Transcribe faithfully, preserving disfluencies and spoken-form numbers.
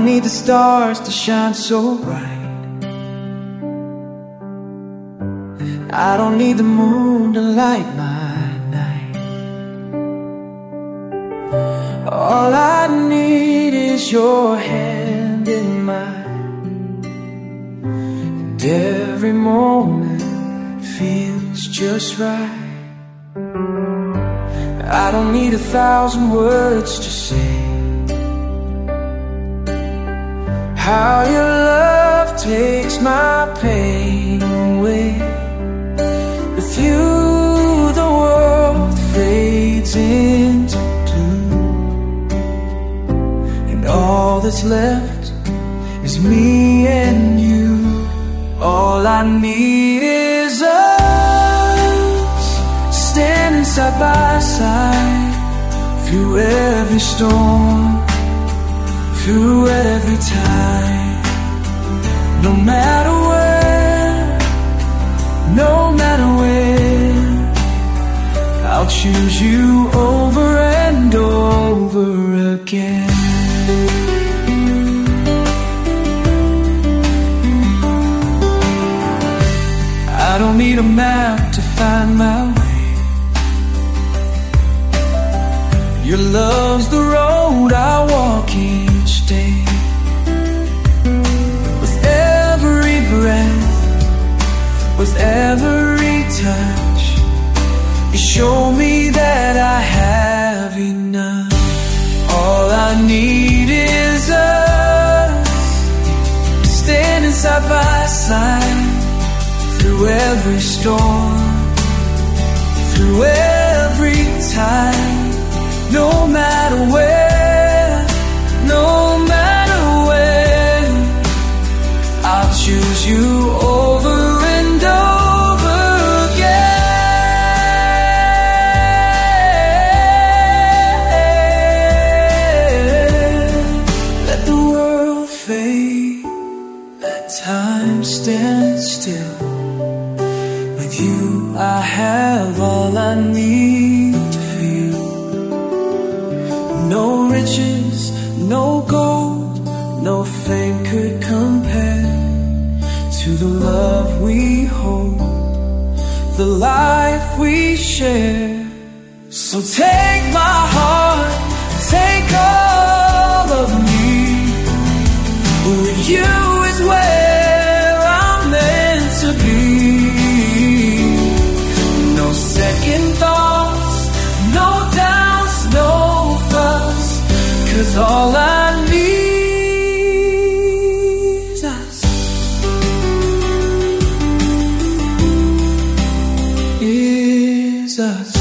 need the stars to shine so bright. I don't need the moon to light my night. All I need is your hand in mine, and every moment feels just right. I don't need a thousand words to say how your love takes my pain away. With you the world fades into blue, and all that's left is me and you. All I need is us, standing side by side, through every storm, through every time. No matter where, no matter where, I'll choose you over and over again. I don't need a map to find my way. Your love's the road I walk each day. With every breath, with every touch, you show me that I have enough. All I need is us, standing side by side, through every storm, through every time. No matter where, no matter where, I'll choose you over and over again. Let the world fade, let time stand still. With you I have all I need to feel. No riches, no gold, no fame could compare to the love we hold, the life we share. So take my heart, take all of me. With you is where I'm meant to be. No second thoughts, no doubts, no fuss, 'cause all I need is us. Is us.